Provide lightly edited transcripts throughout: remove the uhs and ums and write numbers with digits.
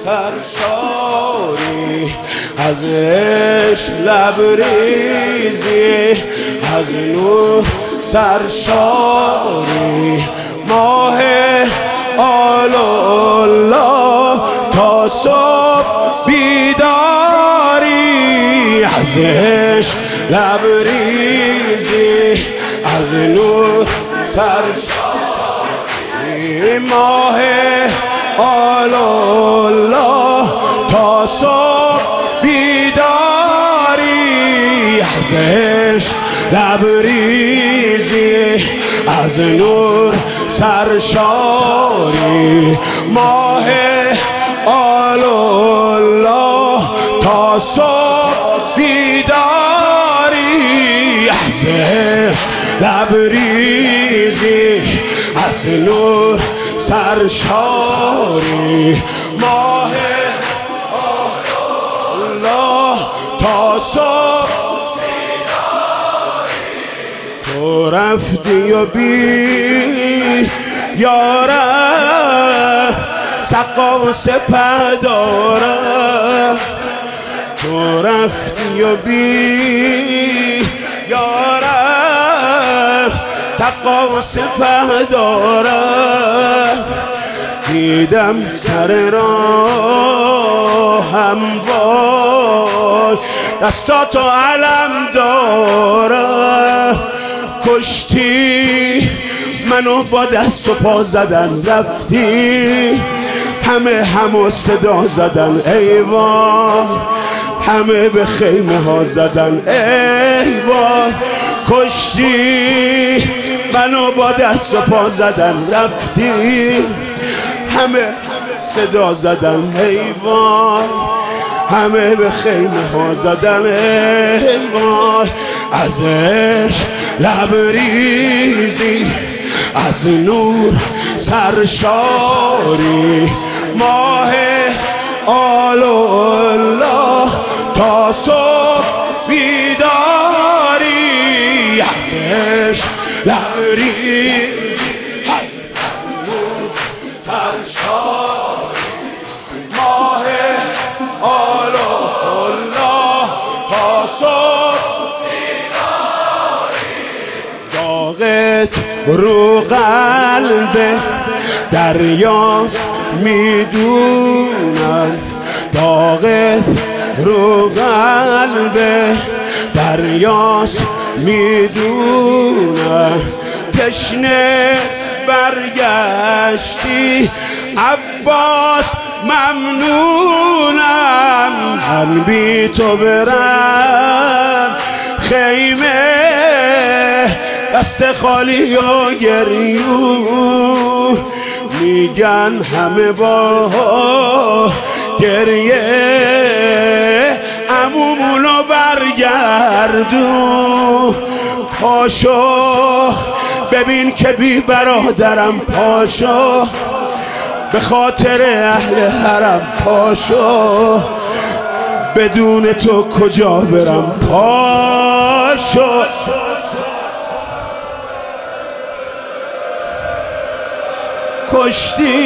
سرشاری، از عشق لبریزی، از نور سرشاری، ماه آل الله تا صبح بیداری، از عشق لبریزی، از نور سرشاری، ماه آل الله تا صبح بیداری، از عشق لبریزی، از نور سرشاری، ماه آل الله تا صبح بیداری، از عشق لبریزی، از نور سرشاری، ماه الله تا صبح تو رفتی و بی یارم سقا و سپهدارم، تو رفتی و بی یارم سقا و سپهدارم، دیدم سر راهم وای دستاتو علم دارم، کشتی منو با دست و پا زدن، رفتی همه صدا زدن، ای وای همه به خیمه ها زدن، ای وای کشتی منو با دست و پا زدن، رفتی همه صدا زدن، ای وای همه به خیمه ها زدن، ای وای از عشق لبریزی، از نور سرشاری، ماه آل الله تا صبح بیداری، از عشق لبریزی، ماه آل الله تا صبح داغت رو قلب دریاست میدونم، داغت رو قلب دریاست میدونم، تشنه برگشتی عباس ممنونم، من بی تو برم خیمه دست خالی و گریون، میگن همه با گریه عمومونو برگردون، پاشو ببین که بی برادرم، پاشو به خاطر اهل حرم، پاشو بدون تو کجا برم، پاشو کشتی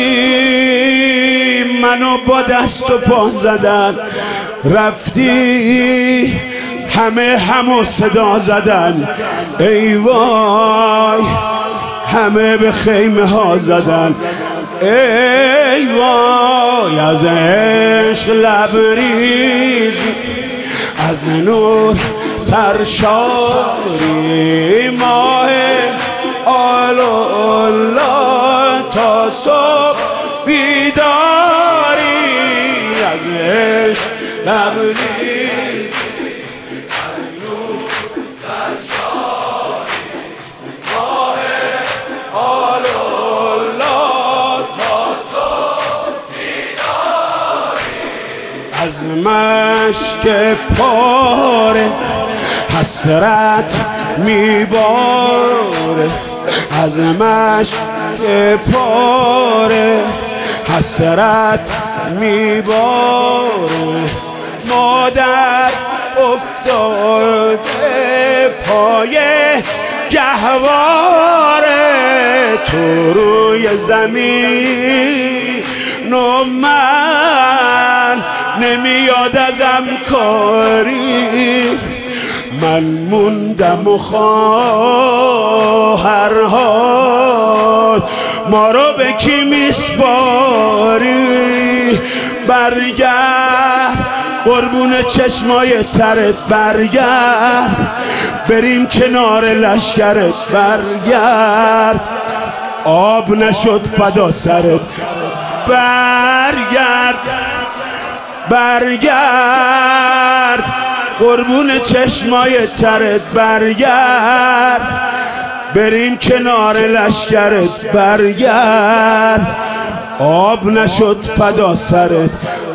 منو با دست و پا زدن، رفتی همه صدا زدن، ای وای همه به خیمه ها زدن، ای وای از عشق لبریزی، از نور سرشاری، ماه آل الله تا صبح بیداری، از عشق لبریزی، از نور سرشاری، ماه آل الله تا صبح بیداری، از مشک پاره حسرت میباره، از مشک پاره حسرت میباره، مادر افتاده پای گهواره، تو روی زمین نو من نمیاد ازم کاری، من موندم و خواهر حال ما رو به کی میسپاری؟ برگرد قربون چشمای ترت، برگرد بریم کنار لشکرت، برگرد آب نشد فدا سرت، برگرد برگرد قربون چشمای ترت، برگرد بریم کنار لشکرت، برگرد آب نشد فدا سرت،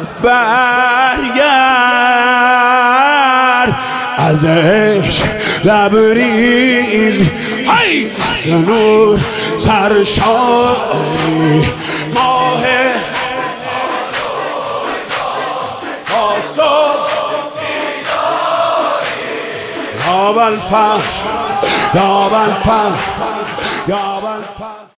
برگرد از عشق لبریز، های از نور سرشاری ماه یا بالفهم یا بالفهم یا بالفهم.